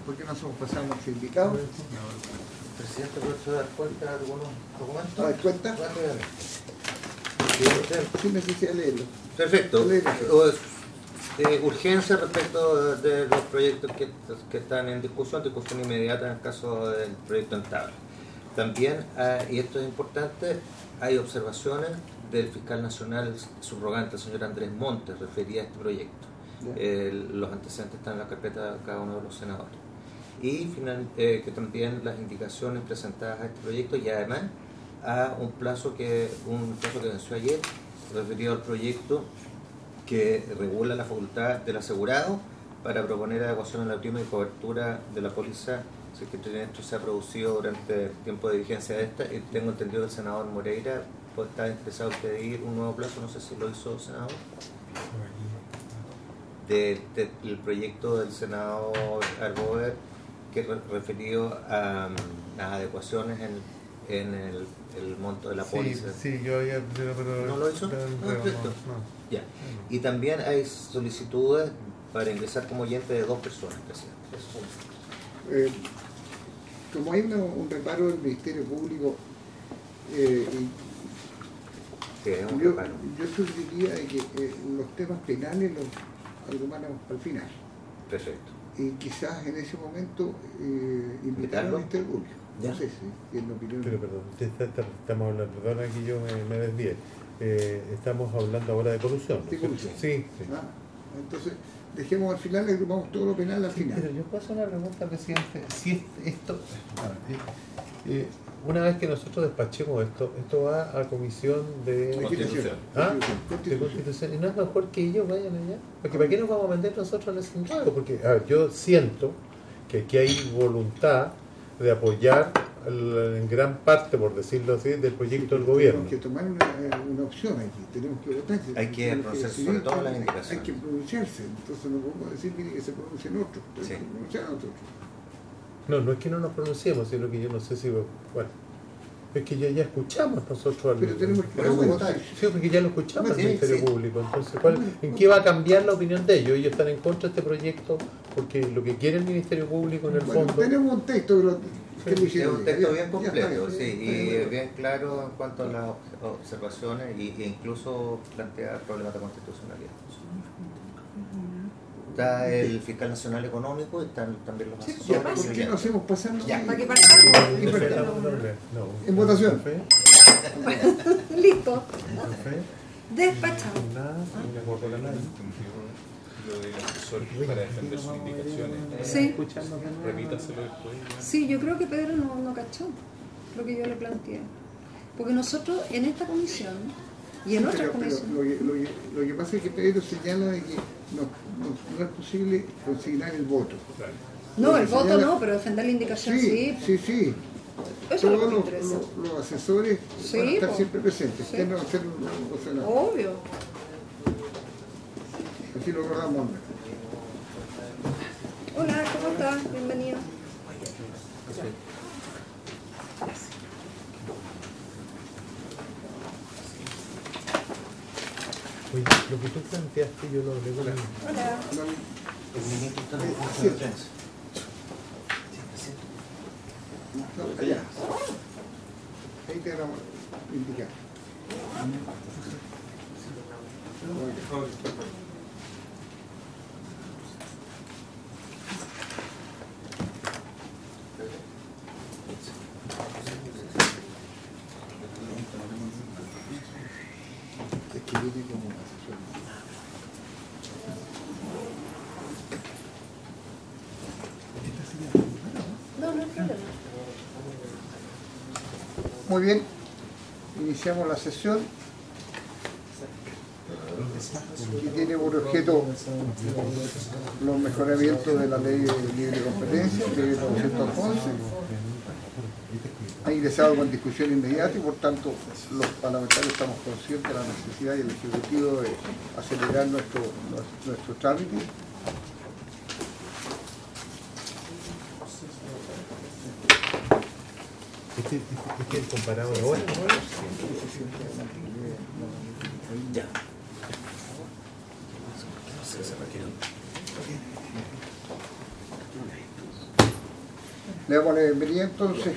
¿por qué no hacemos pasar a nuestro invitado? Presidente, ¿puedo dar cuenta de algunos documentos? ¿Dar cuenta? Sin necesidad de leerlo. Perfecto. Urgencia respecto de los proyectos que están en discusión inmediata en el caso del proyecto Entabla. También, y esto es importante, hay observaciones del fiscal nacional subrogante, el señor Andrés Montes, refería a este proyecto. Los antecedentes están en la carpeta de cada uno de los senadores. Y que también las indicaciones presentadas a este proyecto y además a un plazo que venció ayer, referido al proyecto que regula la facultad del asegurado para proponer adecuación a la prima y cobertura de la póliza si es que esto se ha producido durante el tiempo de vigencia de esta. Y tengo entendido que el senador Moreira está interesado en pedir un nuevo plazo, no sé si lo hizo, senador, del proyecto del senador Arbover que referido a las adecuaciones en el monto de la póliza. Sí, yo había... Pero ¿No lo hizo? Perfecto. No. Ya. Y también hay solicitudes para ingresar como oyente de 2 personas, presidente. Como hay un reparo del Ministerio Público, yo sugeriría que los temas penales los argumáramos al final. Perfecto. Y quizás en ese momento invitar al Ministerio Público. ¿Ya? No sé si es la opinión. Pero perdón, estamos hablando, perdona que yo me desvié. Estamos hablando ahora de corrupción. ¿De corrupción? Sí. Entonces, dejemos al final, agrupamos todo lo penal al final. Pero yo puedo hacer una pregunta, presidente. Si esto, una vez que nosotros despachemos esto va a comisión de Constitución. De Constitución. ¿Y no es mejor que ellos vayan allá? Porque ¿para qué nos vamos a meter nosotros en ese enredo? Porque yo siento que aquí hay voluntad de apoyar en gran parte, por decirlo así, del proyecto del gobierno. Tenemos que tomar una opción aquí, tenemos que votar. Hay que pronunciarse sobre todas las indicaciones. Hay que pronunciarse, entonces no podemos decir que se pronuncien otros, hay que pronunciar a otros. No es que no nos pronunciemos, sino que yo no sé si... Bueno, es que ya escuchamos nosotros al... Pero tenemos que votar. Sí, porque ya lo escuchamos al Ministerio Público. Entonces, ¿en qué va a cambiar la opinión de ellos? Ellos están en contra de este proyecto porque lo que quiere el Ministerio Público en el fondo... Tenemos un texto, pero... Es un texto bien completo, y bien claro en cuanto a las observaciones e incluso plantea problemas de constitucionalidad. Está el fiscal nacional económico y están también los asesores. ¿Por qué no hacemos pasando? ¿Para qué partamos? En votación. Listo. Despachado. Lo del asesor para defender sus indicaciones. Sí. Repítaselo después. Sí, yo creo que Pedro no cachó lo que yo le planteé. Porque nosotros en esta comisión y en otras comisiones... Lo que pasa es que Pedro señala de que no es posible consignar el voto. Claro. No, el voto no, pero defender la indicación sí. Sí. Eso es lo Todos que me interesa. los asesores van a estar siempre presentes. Sí. Que no hacer un Obvio. Así lo acordamos. Hola, ¿cómo estás? Bienvenido. Oye, lo que tú planteaste yo lo hablé con él. Hola. El ministro está en Sí. prensa. Allá. Ahí te vamos a indicar. Es que viene como un asesor. No hay problema. Muy bien, iniciamos la sesión que tiene por objeto los mejoramientos de la ley de libre competencia, ley 911. Ha ingresado con discusión inmediata y por tanto los parlamentarios estamos conscientes de la necesidad y el Ejecutivo de acelerar nuestro trámite. ¿Es el comparado de ahora? Ya. Le damos la bienvenida entonces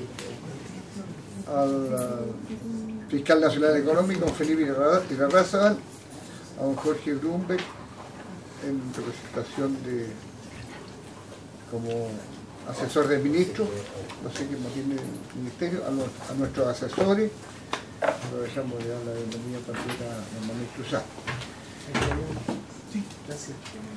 al fiscal nacional económico, don Felipe Irarrázaval, a don Jorge Brumbeck, en representación de como asesor del ministro, no sé quién más tiene el ministerio, a nuestros asesores. Aprovechamos de dar la bienvenida también a Manuel Cruzado. Sí, gracias.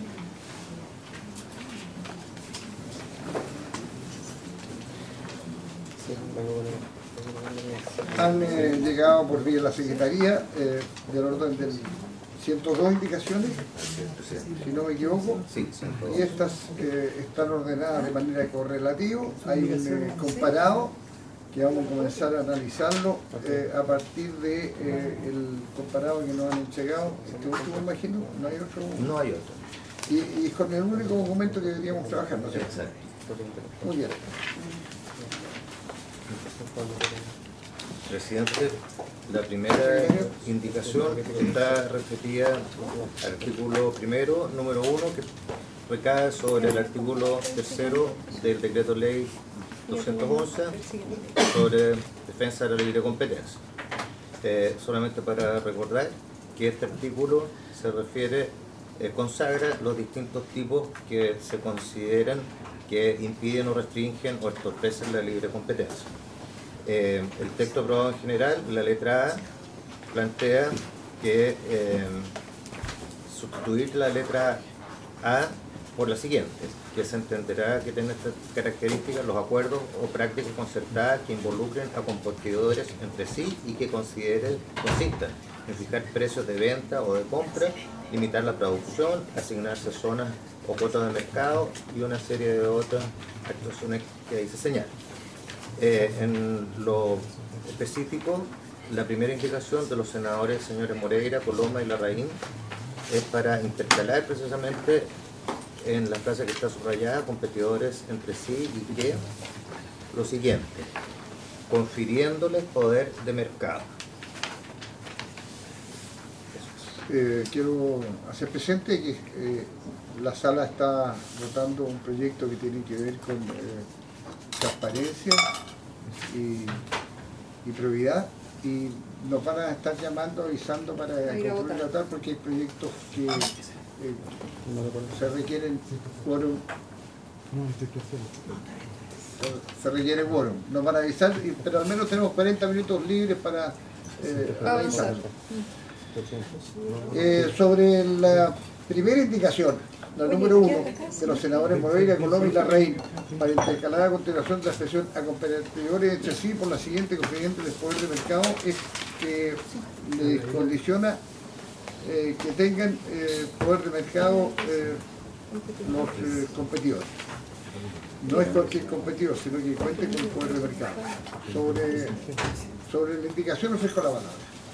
Han llegado por vía de la Secretaría del orden del 102 indicaciones, si no me equivoco, Sí, y estas están ordenadas de manera correlativa. Hay un comparado que vamos a comenzar a analizarlo a partir de el comparado que nos han entregado. Este último, imagino, no hay otro. No hay otro. Y es con el único documento que deberíamos trabajar, ¿no es cierto? Exacto. Muy bien. Presidente, la primera indicación está referida al artículo primero, número 1, que recae sobre el artículo 3 del decreto ley 211 sobre defensa de la libre competencia. Solamente para recordar que este artículo se refiere, consagra los distintos tipos que se consideran que impiden o restringen o entorpecen la libre competencia. El texto aprobado en general, la letra A, plantea que sustituir la letra A por la siguiente, que se entenderá que tienen estas características los acuerdos o prácticas concertadas que involucren a competidores entre sí y que consistan en fijar precios de venta o de compra, limitar la producción, asignarse zonas o cuotas de mercado y una serie de otras actuaciones que ahí se señalan. En lo específico, la primera indicación de los senadores señores Moreira, Coloma y Larraín es para intercalar precisamente en la frase que está subrayada, competidores entre sí, y que lo siguiente, confiriéndoles poder de mercado. Quiero hacer presente que la sala está votando un proyecto que tiene que ver con transparencia y probidad, y nos van a estar llamando, avisando para concluir la tal, porque hay proyectos que se requieren quórum. Se requiere quórum. Nos van a avisar, pero al menos tenemos 40 minutos libres para avanzar. Sobre la primera indicación, la número 1 de los senadores Moreira, Coloma y Larraín, para intercalar a continuación la expresión a competidores entre sí por la siguiente confidente del poder de mercado, es que les condiciona que tengan poder de mercado los competidores. No es cualquier competidor, sino que cuente con poder de mercado. Sobre la indicación ofrezco la palabra.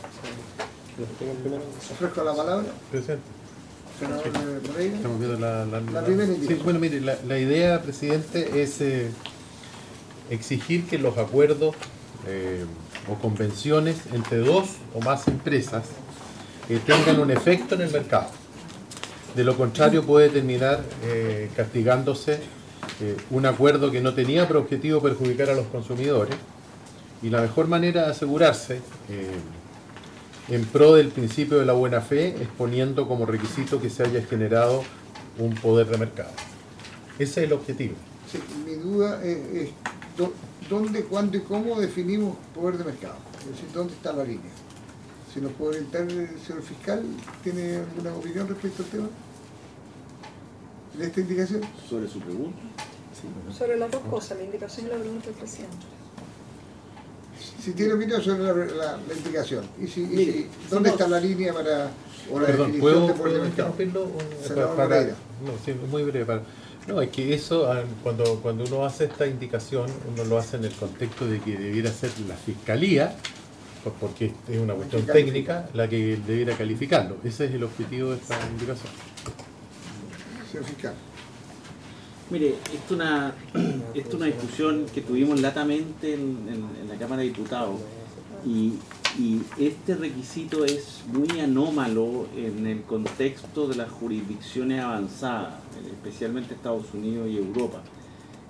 Ofrezco la palabra. Presente. Senador Moreira. Estamos viendo la primera indicación. Sí, bueno, mire, la idea, presidente, es exigir que los acuerdos o convenciones entre dos o más empresas tengan un efecto en el mercado. De lo contrario puede terminar castigándose un acuerdo que no tenía por objetivo perjudicar a los consumidores, y la mejor manera de asegurarse en pro del principio de la buena fe es poniendo como requisito que se haya generado un poder de mercado. Ese es el objetivo. Sí, mi duda es dónde, cuándo y cómo definimos poder de mercado. Es decir, dónde está la línea. Si nos puede orientar el señor fiscal, ¿tiene alguna opinión respecto al tema? ¿En esta indicación? Sobre su pregunta. Sí. Sobre las dos cosas, la indicación y la pregunta del presidente. Si tiene opinión sobre la indicación. ¿Dónde está la línea para o la Perdón, definición de poder de ¿puedo mercado? interrumpirlo? Senador Moreira. No, sí, muy breve. No, es que eso, cuando uno hace esta indicación, uno lo hace en el contexto de que debiera ser la fiscalía, porque es una cuestión técnica, la que debiera calificarlo. Ese es el objetivo de esta indicación. Señor fiscal. Mire, esto es una discusión que tuvimos latamente en la Cámara de Diputados, y este requisito es muy anómalo en el contexto de las jurisdicciones avanzadas, especialmente Estados Unidos y Europa.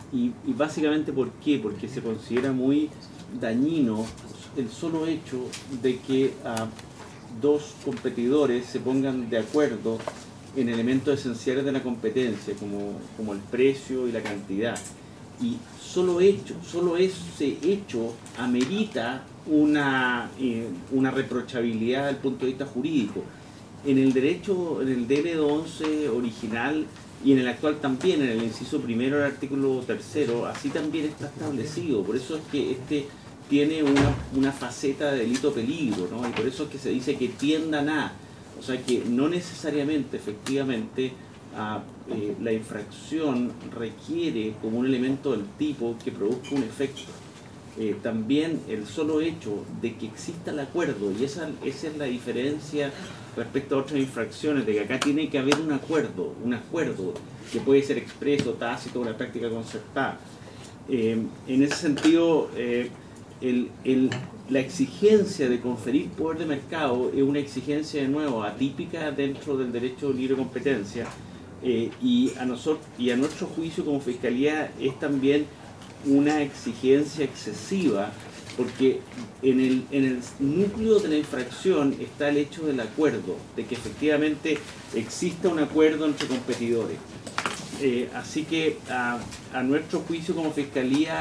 y básicamente ¿por qué? Porque se considera muy dañino el solo hecho de que dos competidores se pongan de acuerdo en elementos esenciales de la competencia, como el precio y la cantidad. Y solo ese hecho amerita una reprochabilidad desde el punto de vista jurídico. En el derecho, en el DL11 original y en el actual también, en el inciso primero del artículo 3º, así también está establecido. Por eso es que este tiene una faceta de delito peligro, ¿no? Y por eso es que se dice que tiendan a, o sea que no necesariamente, efectivamente, la infracción requiere como un elemento del tipo que produzca un efecto. También el solo hecho de que exista el acuerdo, y esa es la diferencia respecto a otras infracciones, de que acá tiene que haber un acuerdo que puede ser expreso, tácito, una práctica concertada. En ese sentido, la exigencia de conferir poder de mercado es una exigencia, de nuevo, atípica dentro del derecho de libre competencia, y a nuestro juicio como Fiscalía es también una exigencia excesiva, porque en el núcleo de la infracción está el hecho del acuerdo, de que efectivamente exista un acuerdo entre competidores. Así que a nuestro juicio como Fiscalía,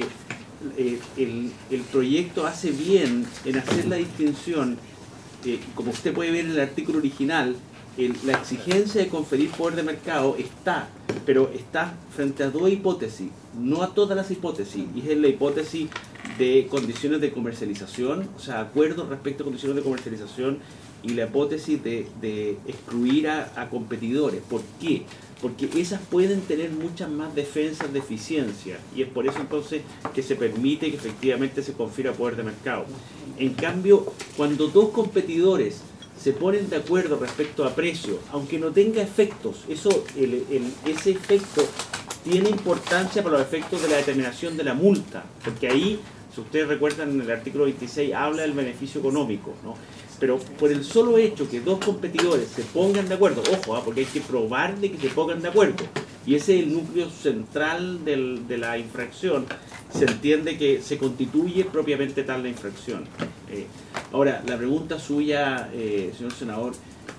el proyecto hace bien en hacer la distinción, como usted puede ver en el artículo original, la exigencia de conferir poder de mercado está, pero está frente a dos hipótesis, no a todas las hipótesis, y es la hipótesis de condiciones de comercialización, o sea, acuerdos respecto a condiciones de comercialización, y la hipótesis de excluir a competidores. ¿Por qué? Porque esas pueden tener muchas más defensas de eficiencia, y es por eso entonces que se permite que efectivamente se confiera poder de mercado. En cambio, cuando dos competidores se ponen de acuerdo respecto a precio, aunque no tenga efectos, ese efecto tiene importancia para los efectos de la determinación de la multa, porque ahí, si ustedes recuerdan, en el artículo 26 habla del beneficio económico, ¿no? Pero por el solo hecho que dos competidores se pongan de acuerdo, ojo, porque hay que probar de que se pongan de acuerdo, y ese es el núcleo central de la infracción, se entiende que se constituye propiamente tal la infracción. Ahora, la pregunta suya, señor senador,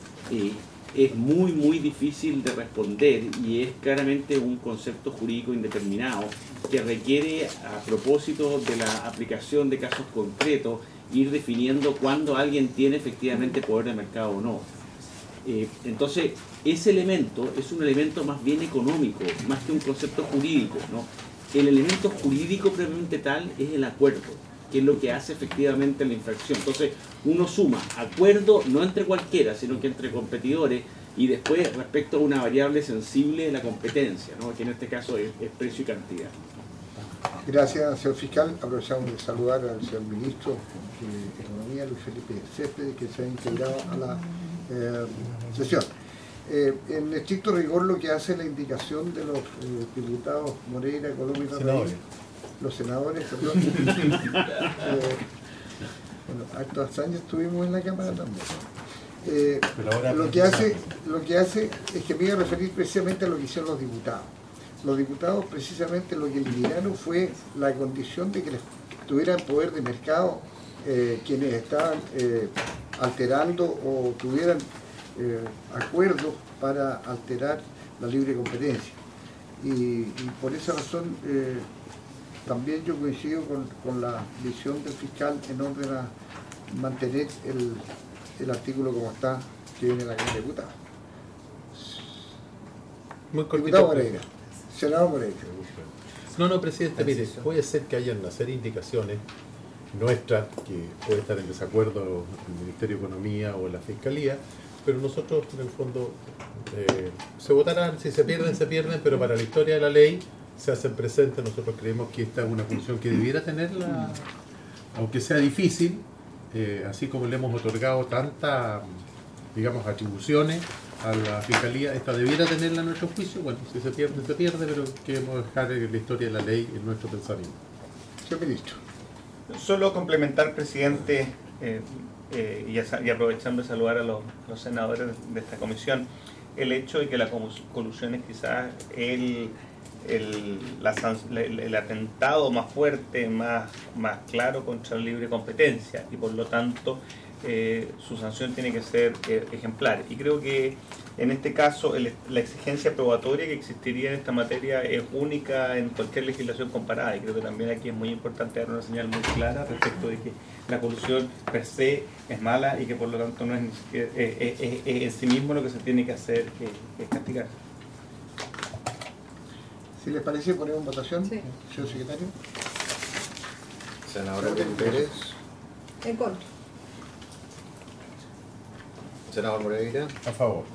es muy difícil de responder, y es claramente un concepto jurídico indeterminado que requiere, a propósito de la aplicación de casos concretos, ir definiendo cuándo alguien tiene efectivamente poder de mercado o no. Entonces, ese elemento es un elemento más bien económico, más que un concepto jurídico, ¿no? El elemento jurídico propiamente tal es el acuerdo, que es lo que hace efectivamente la infracción. Entonces, uno suma acuerdo no entre cualquiera, sino que entre competidores, y después respecto a una variable sensible de la competencia, ¿no? Que en este caso es precio y cantidad. Gracias, señor fiscal. Aprovechamos de saludar al señor ministro de Economía, Luis Felipe Céspedes, que se ha integrado a la sesión. En estricto rigor, lo que hace la indicación de los diputados Moreira, Coloma y Larraín, los senadores, perdón, bueno, hartos años estuvimos en la Cámara también. Lo que hace es que me iba a referir precisamente a lo que hicieron los diputados. Los diputados precisamente lo que eliminaron fue la condición de que les tuvieran poder de mercado quienes estaban alterando o tuvieran acuerdos para alterar la libre competencia. Y por esa razón también yo coincido con la visión del fiscal en orden a mantener el artículo como está, que viene en la Cámara de Diputados. Muy cortito. Diputado Moreira. Senador Moreira. No, presidente, mire, puede ser que hayan una serie de indicaciones nuestras que puede estar en desacuerdo el Ministerio de Economía o la Fiscalía, pero nosotros en el fondo se votarán, si se pierden, pero para la historia de la ley se hacen presentes. Nosotros creemos que esta es una función que debiera tenerla, aunque sea difícil, así como le hemos otorgado tantas, digamos, atribuciones a la Fiscalía, esta debiera tenerla a nuestro juicio. Bueno, si se pierde, pero queremos dejar la historia de la ley en nuestro pensamiento. Señor ministro. Solo complementar, presidente, y aprovechando de saludar a los senadores de esta comisión, el hecho de que la colusión es quizás el el atentado más fuerte, más claro contra la libre competencia, y por lo tanto su sanción tiene que ser ejemplar. Y creo que en este caso la exigencia probatoria que existiría en esta materia es única en cualquier legislación comparada, y creo que también aquí es muy importante dar una señal muy clara respecto de que la colusión per se es mala y que por lo tanto no es ni siquiera en sí mismo lo que se tiene que hacer es castigar. Si les parece, ponemos en votación. Sí. Señor secretario. Senadora Pérez. En contra. Senador Moreira. A favor.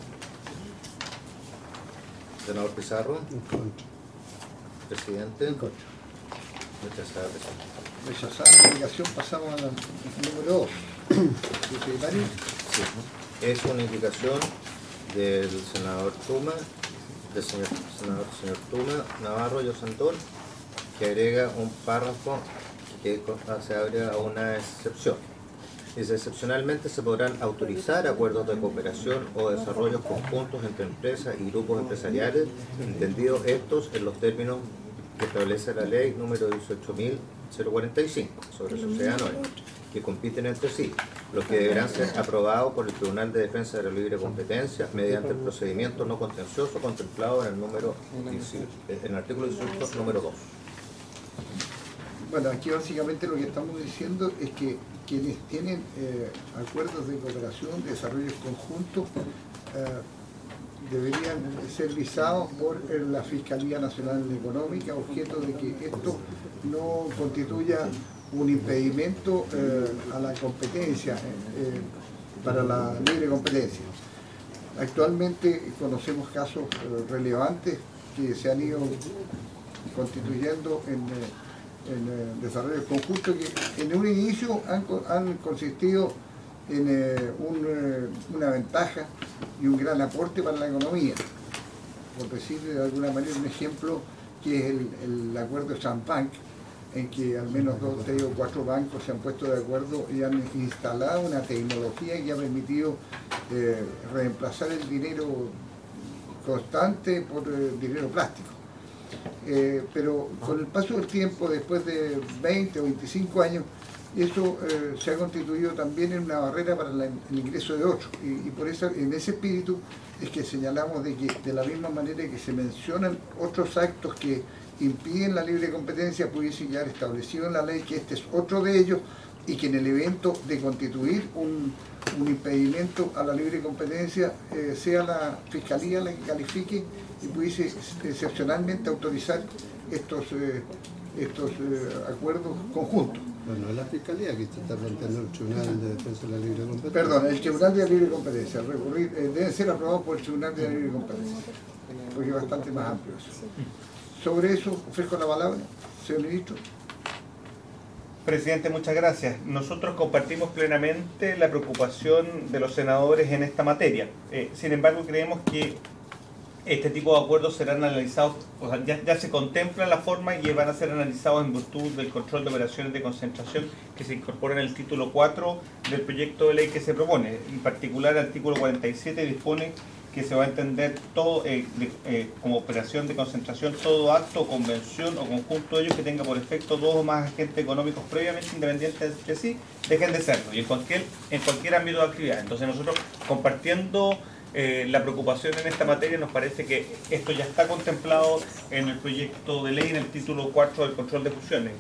Senador Pizarro. En contra. Presidente. En contra. Rechazada, presidente. Rechazada la indicación, pasamos al número 2. Señor secretario. Sí. Es una indicación del senador Tuma, del señor Tuma, Navarro y Osandón, que agrega un párrafo que se abre a una excepción. Dice: excepcionalmente se podrán autorizar acuerdos de cooperación o desarrollos conjuntos entre empresas y grupos empresariales, entendidos estos en los términos que establece la ley número 18.045 sobre sociedad anónima, que compiten entre sí, los que deberán ser aprobados por el Tribunal de Defensa de la Libre Competencia mediante el procedimiento no contencioso contemplado en el artículo 18, número 2. Bueno, aquí básicamente lo que estamos diciendo es que quienes tienen acuerdos de cooperación, desarrollos conjuntos, deberían ser visados por la Fiscalía Nacional Económica, objeto de que esto no constituya un impedimento a la competencia, para la libre competencia. Actualmente conocemos casos relevantes que se han ido constituyendo en desarrollos conjuntos que en un inicio han consistido en una ventaja y un gran aporte para la economía. Por decir de alguna manera un ejemplo, que es el acuerdo de Sambank, en que al menos 2, 3 o 4 bancos se han puesto de acuerdo y han instalado una tecnología que ha permitido reemplazar el dinero constante por dinero plástico. Pero con el paso del tiempo, después de 20 o 25 años, eso se ha constituido también en una barrera para el ingreso de otros. Y por eso, en ese espíritu, es que señalamos de que de la misma manera que se mencionan otros actos que impiden la libre competencia, pudiese quedar establecido en la ley que este es otro de ellos, y que en el evento de constituir un impedimento a la libre competencia sea la Fiscalía la que califique y pudiese excepcionalmente autorizar estos acuerdos conjuntos. Bueno, la Fiscalía que está planteando el Tribunal de Defensa de la Libre Competencia. Perdón, el Tribunal de la Libre Competencia. Deben ser aprobados por el Tribunal de la Libre Competencia, porque es bastante más amplio eso. Sobre eso, ofrezco la palabra, señor ministro. Presidente, muchas gracias. Nosotros compartimos plenamente la preocupación de los senadores en esta materia. Sin embargo, creemos que este tipo de acuerdos serán analizados, o sea, ya se contempla la forma y van a ser analizados en virtud del control de operaciones de concentración que se incorpora en el título 4 del proyecto de ley que se propone. En particular, el artículo 47 dispone que se va a entender todo como operación de concentración todo acto, convención o conjunto de ellos que tenga por efecto 2 o más agentes económicos previamente independientes entre sí, dejen de serlo, y en cualquier ámbito de actividad. Entonces nosotros, compartiendo la preocupación en esta materia, nos parece que esto ya está contemplado en el proyecto de ley, en el título 4 del control de fusiones.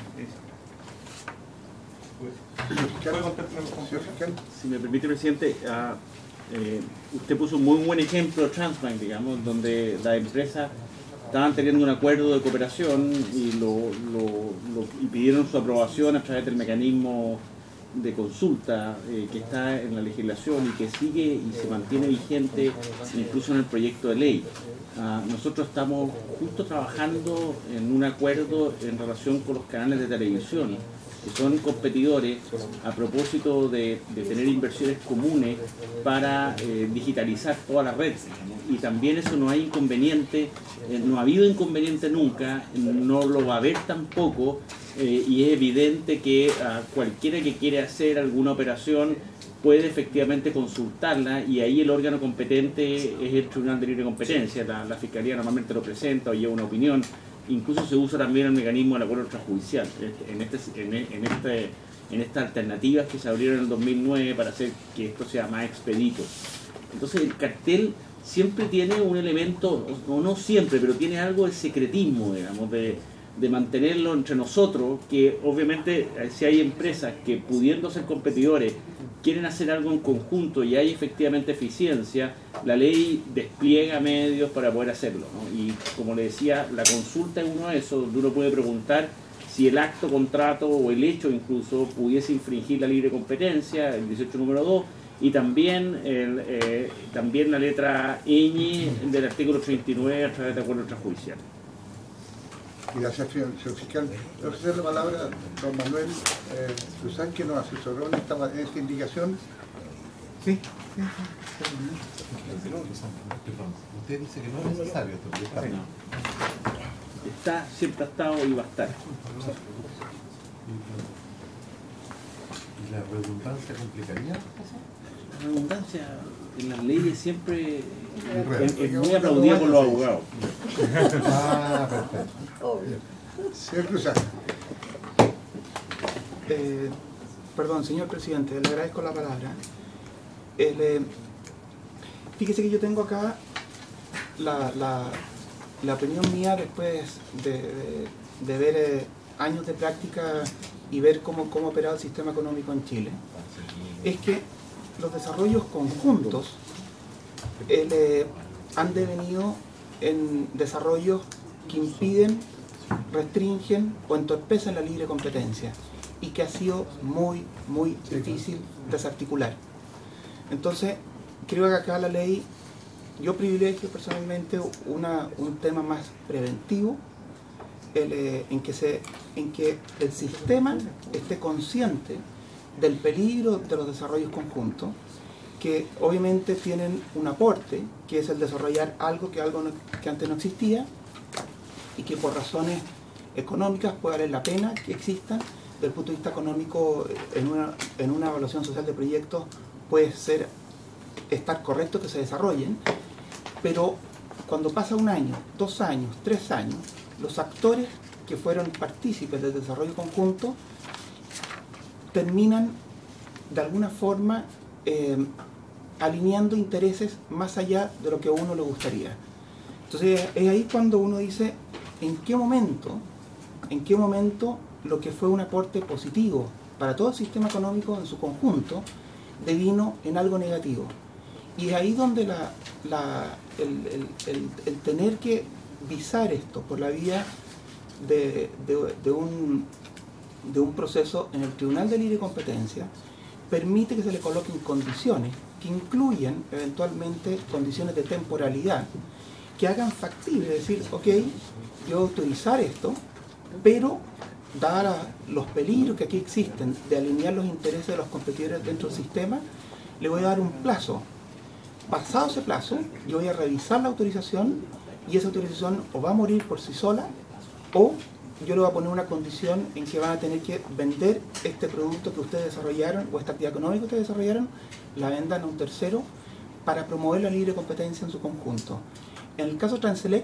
Si me permite, presidente, usted puso un muy buen ejemplo, Transbank, digamos, donde las empresas estaban teniendo un acuerdo de cooperación y y pidieron su aprobación a través del mecanismo de consulta que está en la legislación y que sigue y se mantiene vigente incluso en el proyecto de ley. Nosotros estamos justo trabajando en un acuerdo en relación con los canales de televisión, que son competidores a propósito de tener inversiones comunes para digitalizar toda la red. Y también eso no hay inconveniente, no ha habido inconveniente nunca, no lo va a haber tampoco, y es evidente que cualquiera que quiere hacer alguna operación puede efectivamente consultarla, y ahí el órgano competente es el Tribunal de Libre Competencia. La Fiscalía normalmente lo presenta o lleva una opinión, incluso se usa también el mecanismo del acuerdo extrajudicial en estas alternativas que se abrieron en el 2009 para hacer que esto sea más expedito. Entonces el cartel siempre tiene un elemento, o no siempre, pero tiene algo de secretismo, digamos, de mantenerlo entre nosotros, que obviamente si hay empresas que pudiendo ser competidores quieren hacer algo en conjunto y hay efectivamente eficiencia, la ley despliega medios para poder hacerlo, ¿no? Y como le decía, la consulta es uno de esos, donde uno puede preguntar si el acto, contrato o el hecho incluso pudiese infringir la libre competencia, el 18 número 2, y también también la letra ñ del artículo 39 a través de acuerdo extrajudicial. Gracias, señor fiscal. Le ofrecer la palabra a don Manuel Cruzán, que nos asesoró en esta indicación. Sí. Usted dice que no es necesario esto. Siempre ha estado y va a estar. ¿Y la redundancia complicaría? La redundancia en las leyes siempre es muy aplaudida por los abogados. Ah, perfecto. Señor Cruzán. Perdón, señor presidente, le agradezco la palabra. Fíjese que yo tengo acá la opinión mía después de ver años de práctica y ver cómo ha operado el sistema económico en Chile. Es que los desarrollos conjuntos han devenido en desarrollos que impiden, restringen o entorpecen la libre competencia y que ha sido muy difícil desarticular. Entonces, creo que acá la ley, yo privilegio personalmente un tema más preventivo, en que el sistema esté consciente del peligro de los desarrollos conjuntos, que obviamente tienen un aporte, que es el desarrollar algo que antes no existía y que por razones económicas puede valer la pena que existan. Desde el punto de vista económico, en una evaluación social de proyectos puede estar correcto que se desarrollen, pero cuando pasa 1 año, 2 años, 3 años, los actores que fueron partícipes del desarrollo conjunto terminan de alguna forma alineando intereses más allá de lo que a uno le gustaría. Entonces es ahí cuando uno dice en qué momento lo que fue un aporte positivo para todo el sistema económico en su conjunto devino en algo negativo. Y es ahí donde el tener que visar esto por la vía de un proceso en el Tribunal de Libre Competencia permite que se le coloquen condiciones que incluyen eventualmente condiciones de temporalidad que hagan factible decir, ok, yo voy a autorizar esto, pero dadas los peligros que aquí existen de alinear los intereses de los competidores dentro del sistema, le voy a dar un plazo. Pasado ese plazo, yo voy a revisar la autorización y esa autorización o va a morir por sí sola o yo le voy a poner una condición en que van a tener que vender este producto que ustedes desarrollaron o esta actividad económica que ustedes desarrollaron, la vendan a un tercero para promover la libre competencia en su conjunto. En el caso Transelec,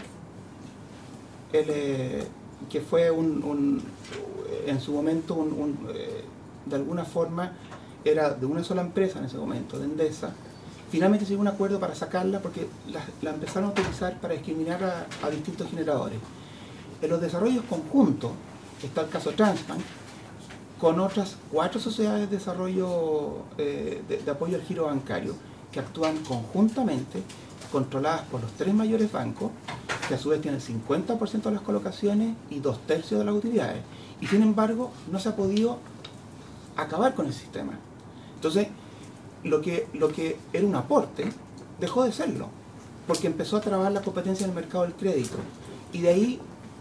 que fue en su momento de alguna forma era de una sola empresa en ese momento, de Endesa, finalmente se llegó a un acuerdo para sacarla porque la empezaron a utilizar para discriminar a distintos generadores. En los desarrollos conjuntos está el caso Transbank, con otras 4 sociedades de desarrollo de apoyo al giro bancario que actúan conjuntamente, controladas por los 3 mayores bancos, que a su vez tienen el 50% de las colocaciones y 2/3 de las utilidades. Y sin embargo, no se ha podido acabar con el sistema. Entonces, lo que era un aporte, dejó de serlo, porque empezó a trabar la competencia en el mercado del crédito. Y de ahí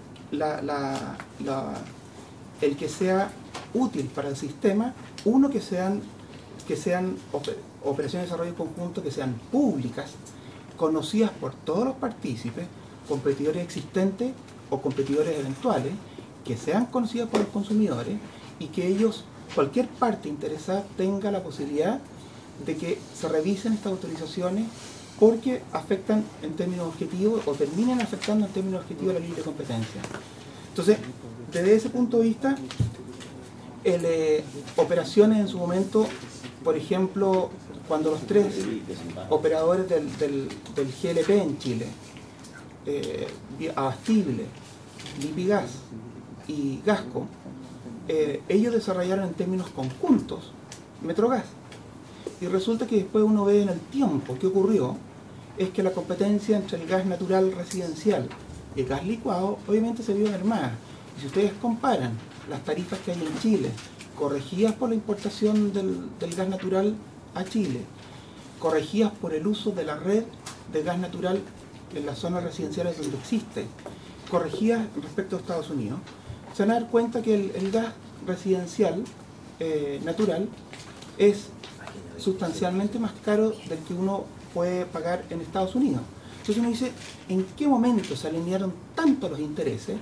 el que sea útil para el sistema, uno, que sean operaciones de desarrollo conjunto que sean públicas, conocidas por todos los partícipes, competidores existentes o competidores eventuales, que sean conocidos por los consumidores y que ellos, cualquier parte interesada, tenga la posibilidad de que se revisen estas autorizaciones porque afectan en términos objetivos o terminen afectando en términos objetivos la libre competencia. Entonces, desde ese punto de vista, operaciones en su momento, por ejemplo, cuando los 3 operadores del GLP en Chile, Abastible, Lipigas y Gasco, ellos desarrollaron en términos conjuntos Metrogas. Y resulta que después uno ve en el tiempo qué ocurrió, es que la competencia entre el gas natural residencial y el gas licuado obviamente se vio mermada. Y si ustedes comparan las tarifas que hay en Chile, corregidas por la importación del gas natural a Chile, corregidas por el uso de la red de gas natural en las zonas residenciales donde existe, corregidas respecto a Estados Unidos, se van a dar cuenta que el gas residencial natural es sustancialmente más caro del que uno puede pagar en Estados Unidos. Entonces uno dice, ¿en qué momento se alinearon tanto los intereses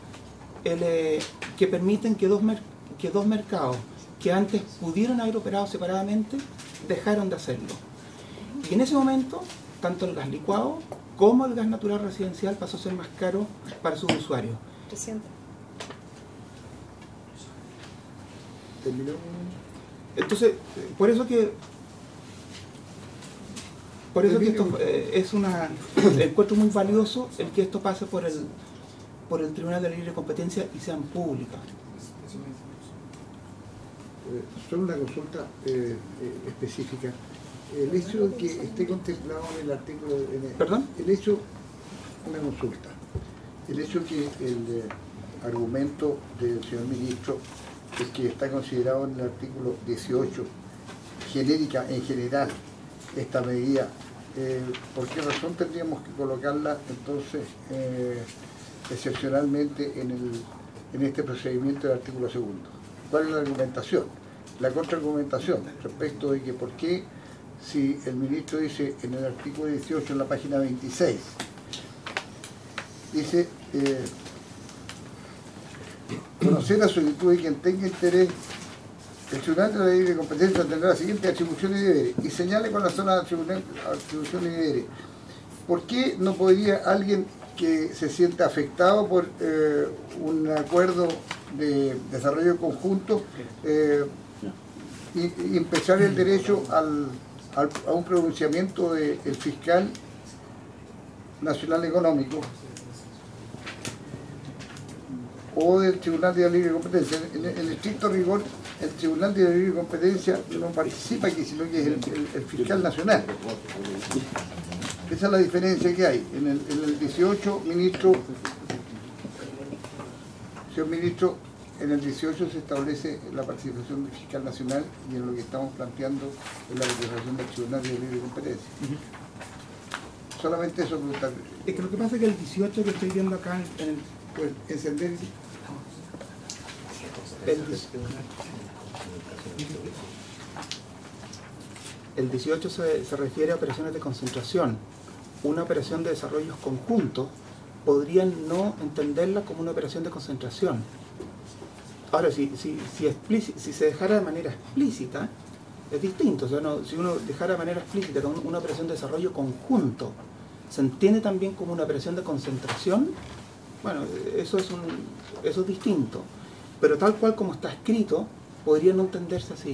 que permiten que dos mercados que antes pudieron haber operado separadamente dejaron de hacerlo? Y en ese momento, tanto el gas licuado como el gas natural residencial pasó a ser más caro para sus usuarios. ¿Terminó? Entonces, por eso que esto es encuentro muy valioso el que esto pase por el Tribunal de Libre Competencia y sean públicas. Solo una consulta específica. El hecho de que esté contemplado en el artículo... ¿Perdón? Una consulta. El hecho que el argumento del señor ministro es que está considerado en el artículo 18, genérica en general, esta medida, ¿por qué razón tendríamos que colocarla entonces excepcionalmente en este procedimiento del artículo 2? ¿Cuál es la argumentación? La contraargumentación respecto de que por qué, si el ministro dice en el artículo 18, en la página 26, dice conocer la solicitud de quien tenga interés, el Tribunal de la Libre Competencia tendrá las siguientes atribuciones y deberes, y señale con la zona de atribuciones y deberes. ¿Por qué no podría alguien que se sienta afectado por un acuerdo de desarrollo conjunto y empezar el derecho a un pronunciamiento del fiscal nacional económico o del Tribunal de la Libre Competencia? En estricto rigor, el Tribunal de la Libre Competencia no participa aquí, sino que es el fiscal nacional. Esa es la diferencia que hay. En el 18, señor ministro, en el 18 se establece la participación del fiscal nacional, y en lo que estamos planteando es la participación del Tribunal de la Libre Competencia. Solamente eso preguntar. Es que lo que pasa es que el 18 que estoy viendo acá pues encender el 18 se refiere a operaciones de concentración. Una operación de desarrollos conjuntos podrían no entenderla como una operación de concentración. Ahora, si se dejara de manera explícita, es distinto. O sea, si uno dejara de manera explícita como una operación de desarrollo conjunto, se entiende también como una operación de concentración. Bueno, eso es distinto. Pero tal cual como está escrito, podría no entenderse así.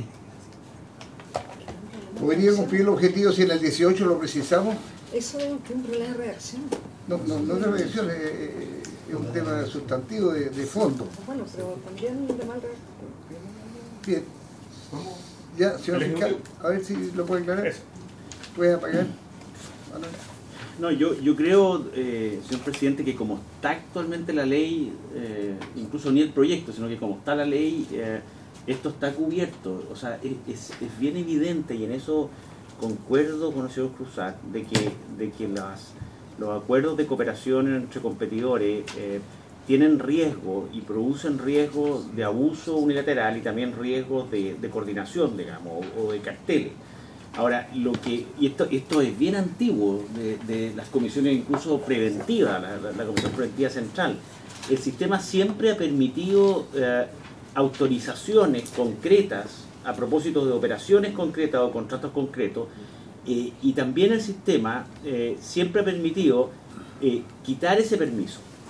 ¿Podría cumplir el objetivo si en el 18 lo precisamos? Eso es un problema de redacción. No es de redacción, es un tema sustantivo de fondo. Bueno, pero también de mal redacción. Bien. Ya, señor fiscal, a ver si lo puede aclarar. ¿Puede apagar? No, yo creo, señor presidente, que como está actualmente la ley, incluso ni el proyecto, sino que como está la ley, esto está cubierto. O sea, es bien evidente, y en eso concuerdo con el señor Cruzat, de que los acuerdos de cooperación entre competidores tienen riesgo y producen riesgo de abuso unilateral y también riesgos de coordinación, digamos, o de carteles. Ahora, esto es bien antiguo, de las comisiones incluso preventivas, la Comisión Preventiva Central. El sistema siempre ha permitido autorizaciones concretas a propósito de operaciones concretas o contratos concretos, y también el sistema siempre ha permitido quitar ese permiso.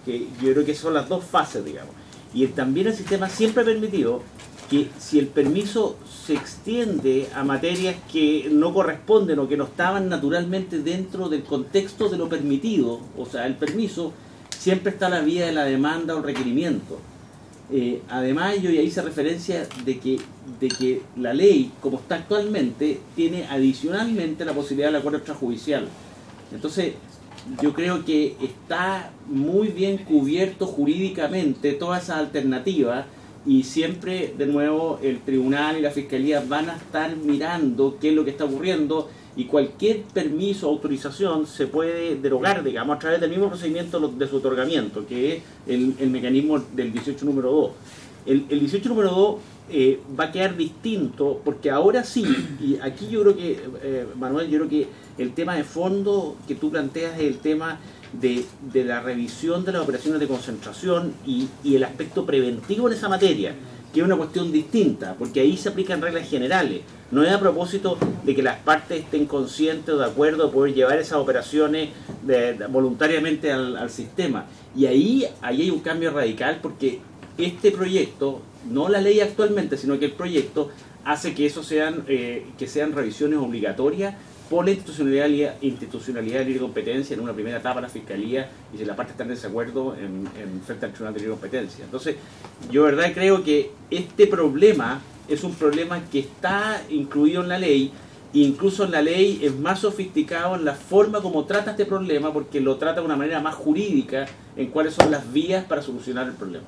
que yo creo que son las dos fases, digamos. Y también el sistema siempre ha permitido que si el permiso se extiende a materias que no corresponden o que no estaban naturalmente dentro del contexto de lo permitido, o sea, el permiso, siempre está la vía de la demanda o el requerimiento. Además, yo ya hice referencia de que la ley, como está actualmente, tiene adicionalmente la posibilidad del acuerdo extrajudicial. Entonces, yo creo que está muy bien cubierto jurídicamente todas esas alternativas, y siempre, de nuevo, el tribunal y la fiscalía van a estar mirando qué es lo que está ocurriendo, y cualquier permiso o autorización se puede derogar, digamos, a través del mismo procedimiento de su otorgamiento, que es el mecanismo del 18 número 2. El 18 número 2 va a quedar distinto, porque ahora sí, y aquí yo creo que, Manuel, yo creo que el tema de fondo que tú planteas es el tema de la revisión de las operaciones de concentración y el aspecto preventivo en esa materia, que es una cuestión distinta, porque ahí se aplican reglas generales. No es a propósito de que las partes estén conscientes o de acuerdo de poder llevar esas operaciones voluntariamente al sistema. Y ahí hay un cambio radical, porque este proyecto, no la ley actualmente, sino que el proyecto hace que eso sean revisiones obligatorias por la institucionalidad de libre competencia en una primera etapa la Fiscalía, y si la parte está en desacuerdo frente al Tribunal de Libre Competencia. Entonces, yo de verdad creo que este problema es un problema que está incluido en la ley, e incluso en la ley es más sofisticado en la forma como trata este problema, porque lo trata de una manera más jurídica en cuáles son las vías para solucionar el problema.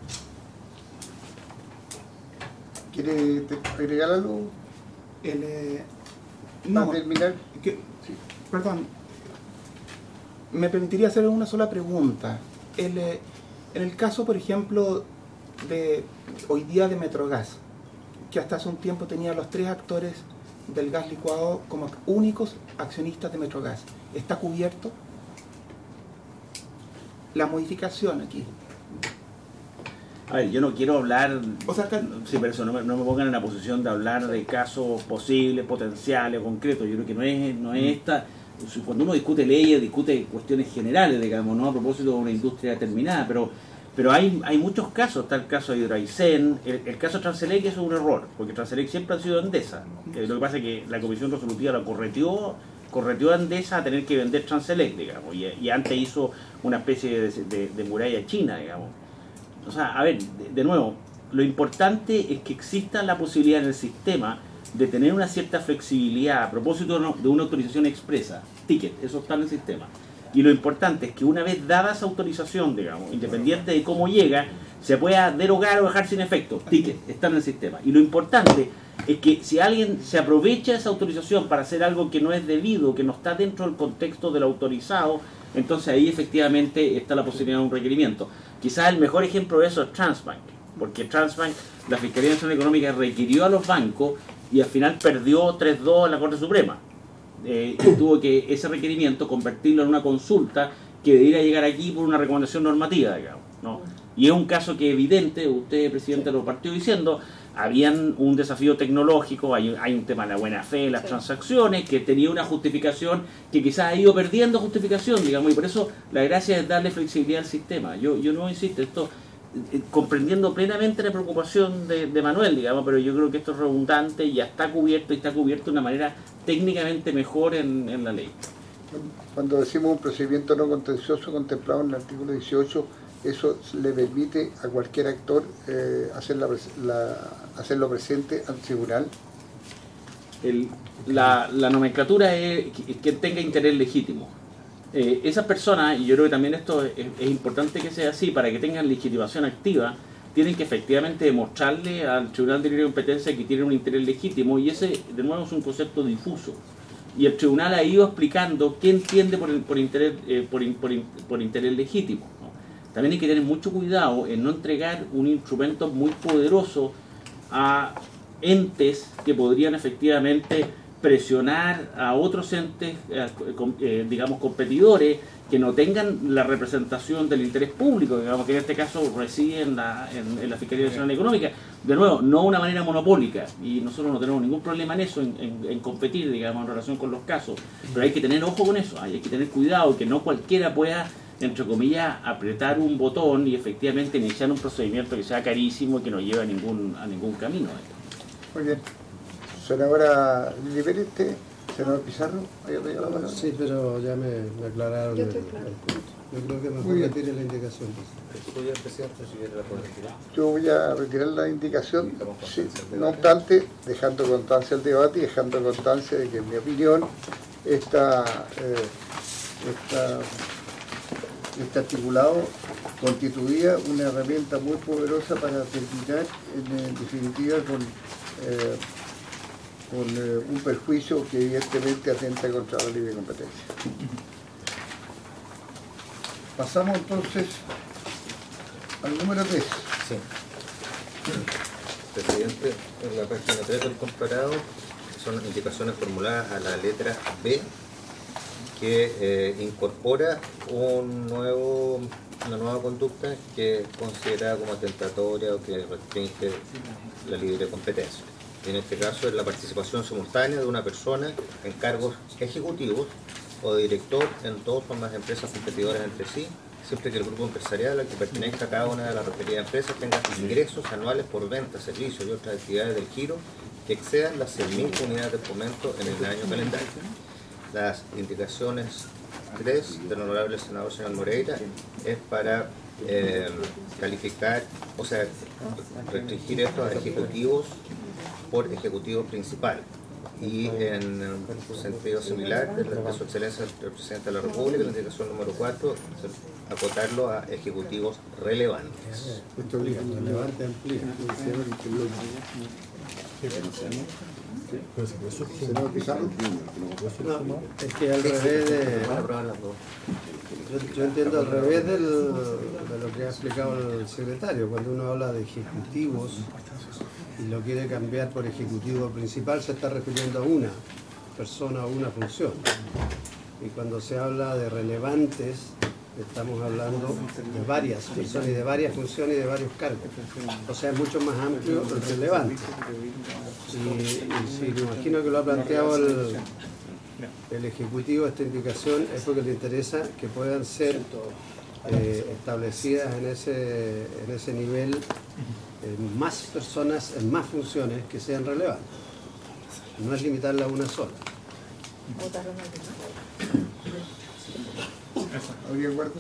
¿Quiere agregar algo? No, Para terminar. Perdón, me permitiría hacer una sola pregunta. En el caso, por ejemplo, de hoy día de Metrogas, que hasta hace un tiempo tenía los 3 actores del gas licuado como únicos accionistas de Metrogas, ¿está cubierto la modificación aquí? A ver, yo no quiero hablar, O sea, sí, pero eso no me pongan en la posición de hablar de casos posibles, potenciales, concretos. Yo creo que no es esta. Cuando uno discute leyes, discute cuestiones generales, digamos, no a propósito de una industria determinada, pero hay muchos casos. Está el caso de Hydraisen, el caso de Transelec es un error, porque Transelec siempre ha sido Endesa. Lo que pasa es que la comisión resolutiva lo correteó a Endesa a tener que vender Transelec, digamos, y antes hizo una especie de muralla china, digamos. O sea, a ver, de nuevo, lo importante es que exista la posibilidad en el sistema de tener una cierta flexibilidad a propósito de una autorización expresa, ticket, eso está en el sistema. Y lo importante es que una vez dada esa autorización, digamos, independiente de cómo llega, se pueda derogar o dejar sin efecto, ticket, está en el sistema. Y lo importante es que si alguien se aprovecha de esa autorización para hacer algo que no es debido, que no está dentro del contexto del autorizado, entonces ahí efectivamente está la posibilidad de un requerimiento. Quizás el mejor ejemplo de eso es Transbank, porque Transbank, la Fiscalía Nacional Económica requirió a los bancos y al final perdió 3-2 en la Corte Suprema. Y tuvo que ese requerimiento convertirlo en una consulta que debiera llegar aquí por una recomendación normativa, digamos, ¿no? Y es un caso que evidente, usted, presidente, lo partió diciendo, habían un desafío tecnológico, hay un tema de la buena fe, las transacciones, que tenía una justificación que quizás ha ido perdiendo justificación, digamos, y por eso la gracia es darle flexibilidad al sistema. Yo no insisto, esto comprendiendo plenamente la preocupación de Manuel, digamos, pero yo creo que esto es redundante y ya está cubierto, y está cubierto de una manera técnicamente mejor en la ley. Cuando decimos un procedimiento no contencioso contemplado en el artículo 18, eso le permite a cualquier actor hacerlo presente al tribunal. La nomenclatura es que tenga interés legítimo. Esas personas, y yo creo que también esto es importante que sea así, para que tengan legitimación activa, tienen que efectivamente demostrarle al Tribunal de Libre Competencia que tienen un interés legítimo, y ese, de nuevo, es un concepto difuso. Y el tribunal ha ido explicando qué entiende por interés legítimo, ¿no? También hay que tener mucho cuidado en no entregar un instrumento muy poderoso a entes que podrían efectivamente presionar a otros entes, digamos, competidores, que no tengan la representación del interés público, digamos, que en este caso reside en la Fiscalía Nacional Económica. De nuevo, no de una manera monopólica, y nosotros no tenemos ningún problema en eso, en competir, digamos, en relación con los casos, pero hay que tener ojo con eso, hay que tener cuidado, que no cualquiera pueda entre comillas, apretar un botón y efectivamente iniciar un procedimiento que sea carísimo y que no lleve a ningún camino. Muy bien. Senadora Lili Pérez, senador Pizarro, ¿había pedido la palabra? Sí, pero ya me aclararon Yo el estoy claro. punto. Yo creo que Muy mejor bien. retire la indicación. Yo voy a retirar la indicación, sí, no obstante, dejando constancia el debate y dejando constancia de que, en mi opinión, este articulado constituía una herramienta muy poderosa para terminar, en definitiva, con un perjuicio que evidentemente atenta contra la libre competencia. Pasamos entonces al número 3. Sí. Presidente, en la página 3 del comparado son indicaciones formuladas a la letra B que incorpora una nueva conducta que es considerada como atentatoria o que restringe la libre competencia. En este caso es la participación simultánea de una persona en cargos ejecutivos o de director en dos o más empresas competidoras entre sí, siempre que el grupo empresarial al que pertenezca cada una de las referidas empresas tenga ingresos anuales por venta, servicios y otras actividades del giro que excedan las 100.000 unidades de fomento en el año calendario. Las indicaciones 3 del honorable senador señor Moreira es para calificar, o sea, restringir esto a ejecutivos por ejecutivo principal. Y en un sentido similar, de su excelencia el presidente de la República, la indicación número 4, acotarlo a ejecutivos relevantes. Esto obliga, relevante, amplía. Senador Pizarro. No, es que al revés de... Yo entiendo al revés de lo que ha explicado el secretario. Cuando uno habla de ejecutivos y lo quiere cambiar por ejecutivo principal, se está refiriendo a una persona o una función. Y cuando se habla de relevantes, estamos hablando de varias personas y de varias funciones y de varios cargos. O sea, es mucho más amplio el relevante. Y si me imagino que lo ha planteado el Ejecutivo, esta indicación es porque le interesa que puedan ser establecidas en ese nivel más personas en más funciones que sean relevantes. No es limitarla a una sola. ¿Habría guarda?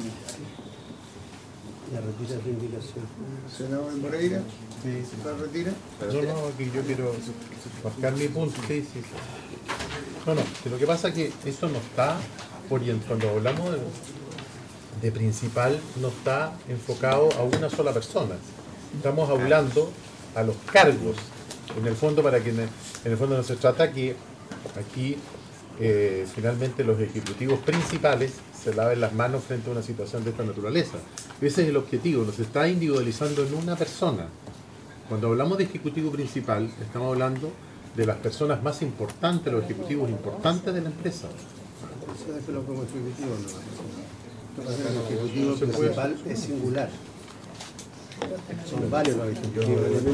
Ya retira esa indicación. Senador Moreira, Sí. ¿la retira? No, aquí yo quiero marcar mi punto. Sí. No, que lo que pasa es que eso no está orientado. Cuando hablamos de principal, no está enfocado a una sola persona. Estamos hablando a los cargos. En el fondo, para que en el fondo no se trata que aquí finalmente los ejecutivos principales se laven las manos frente a una situación de esta naturaleza. Ese es el objetivo, nos está individualizando en una persona. Cuando hablamos de ejecutivo principal, estamos hablando de las personas más importantes, los ejecutivos importantes de la empresa. Eso déjelo como ejecutivo, no. El ejecutivo principal es singular. Son varios los ejecutivos.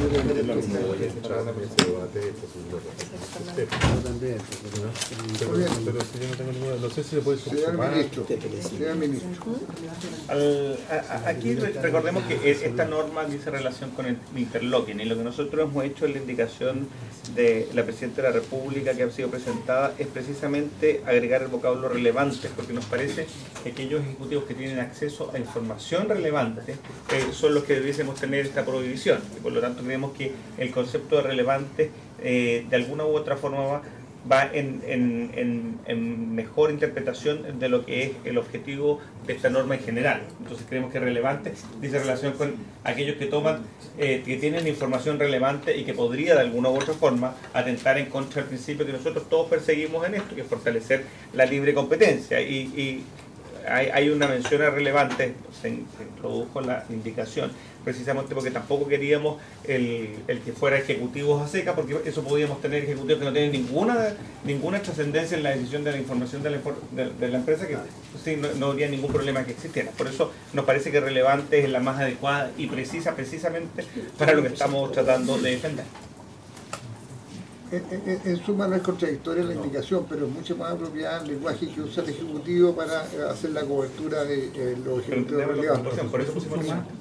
Yo también. Pero si yo no tengo ninguna, no sé si se puede Señor subsumar. ministro. Aquí recordemos que esta norma dice relación con el interlocking, y lo que nosotros hemos hecho en la indicación de la Presidenta de la República que ha sido presentada es precisamente agregar el vocablo relevante, porque nos parece que aquellos ejecutivos que tienen acceso a información relevante son los que debiésemos tener esta prohibición, y por lo tanto creemos que el concepto de relevante de alguna u otra forma va en mejor interpretación de lo que es el objetivo de esta norma en general. Entonces creemos que relevante dice relación con aquellos que toman, que tienen información relevante y que podría de alguna u otra forma atentar en contra del principio que nosotros todos perseguimos en esto, que es fortalecer la libre competencia. Y hay una mención a relevante, se introdujo en la indicación, precisamente porque tampoco queríamos el que fuera ejecutivos a seca, porque eso podíamos tener ejecutivos que no tienen ninguna trascendencia en la decisión de la información de la empresa, que sí, no habría ningún problema que existiera. Por eso nos parece que relevante es la más adecuada y precisa precisamente para lo que estamos tratando de defender. En suma no es contradictoria la indicación, pero es mucho más apropiada el lenguaje que usa el Ejecutivo para hacer la cobertura de los ejecutivos relevantes. Por eso pusimos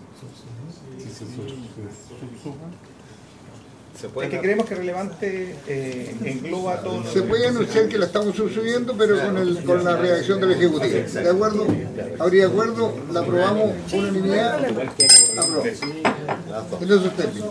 es que creemos que relevante engloba todo. Se puede anunciar que la estamos subsubiendo, pero con la reacción del Ejecutivo. ¿De acuerdo? ¿Habría acuerdo? ¿La aprobamos por unanimidad? Aprobamos. En esos términos.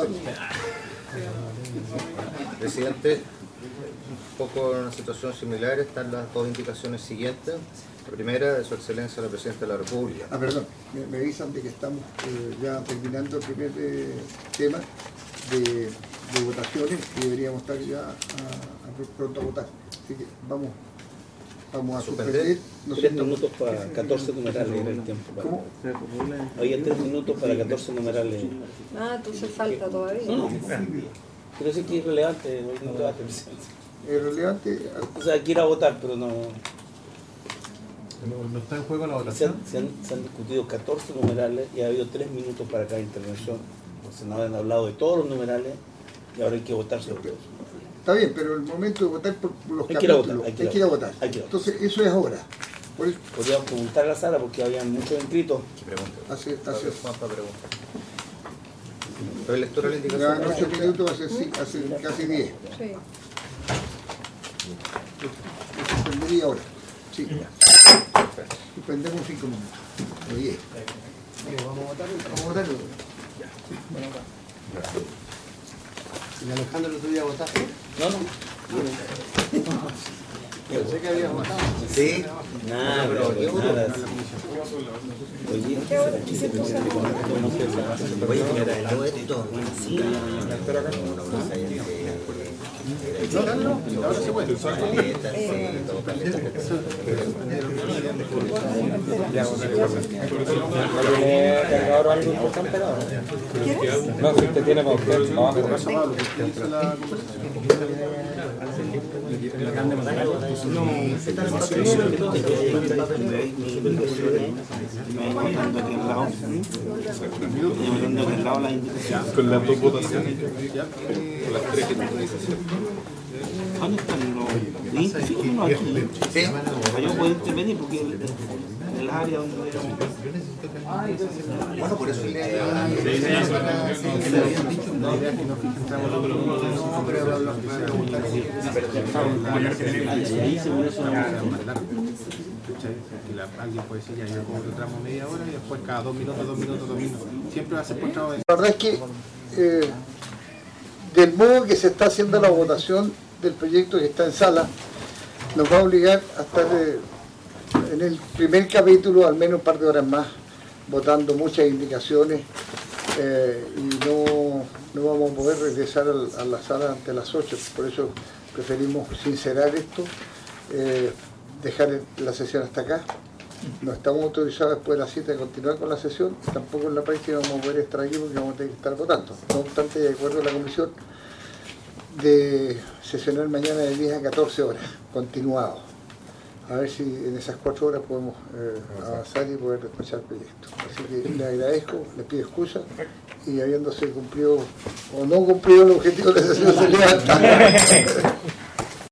Presidente, un poco en una situación similar están las dos indicaciones siguientes. La primera de su excelencia la Presidenta de la República. Perdón, me avisan de que estamos ya terminando el primer tema de votaciones y deberíamos estar ya pronto a votar. Así que vamos a suspender. 3 minutos para 14 numerales era el tiempo. ¿Cómo? Había 3 minutos para 14 numerales. Entonces falta todavía. No. Pero sí que es relevante el debate, presidente. Es relevante. O sea, quiero votar, pero no está en juego la votación. Se han discutido 14 numerales y ha habido 3 minutos para cada intervención. Los senadores han hablado de todos los numerales y ahora hay que votar sobre todos. Está bien, pero el momento de votar por los Hay que ir a capítulos, votar, hay que ir a votar. Entonces, eso es ahora. Por eso, podríamos preguntar a la sala porque había muchos inscritos. así es. Juanpa pregunta. ¿Pero lectura de la Ya indicación? en 8 minutos hace casi 10. Sí. Lo suspendería ahora. Sí. Suspendemos 5 minutos. O 10. Vamos a votarlo. ¿Y Alejandro el otro día votaste? No. Pensé que había votado. Sí. Nada. Oye, señora, el dueto. Sí. Ahora se puede. No, si usted tiene para usted, abajo. Con las dos votaciones. Con las 3 que tú dices. ¿Dónde están los? Sí, no aquí. Sí. Yo puedo intervenir porque el área donde Bueno, por eso le Alguien puede decir, ya yo como que tramo media hora y después cada 2 minutos. Siempre va a ser postrado. La verdad es que del modo que se está haciendo la votación del proyecto que está en sala, nos va a obligar a estar en el primer capítulo al menos un par de horas más, votando muchas indicaciones y no vamos a poder regresar a la sala ante las 8, por eso preferimos sincerar esto, dejar la sesión hasta acá. No estamos autorizados después de las 7 a continuar con la sesión, tampoco en la práctica vamos a poder estar aquí porque vamos a tener que estar votando. No obstante, de acuerdo a la comisión, de sesionar mañana de 10 a 14 horas, continuado. A ver si en esas 4 horas podemos avanzar y poder despachar el proyecto. Así que le agradezco, le pido excusa y habiéndose cumplido o no cumplido el objetivo de la sesión se levanta.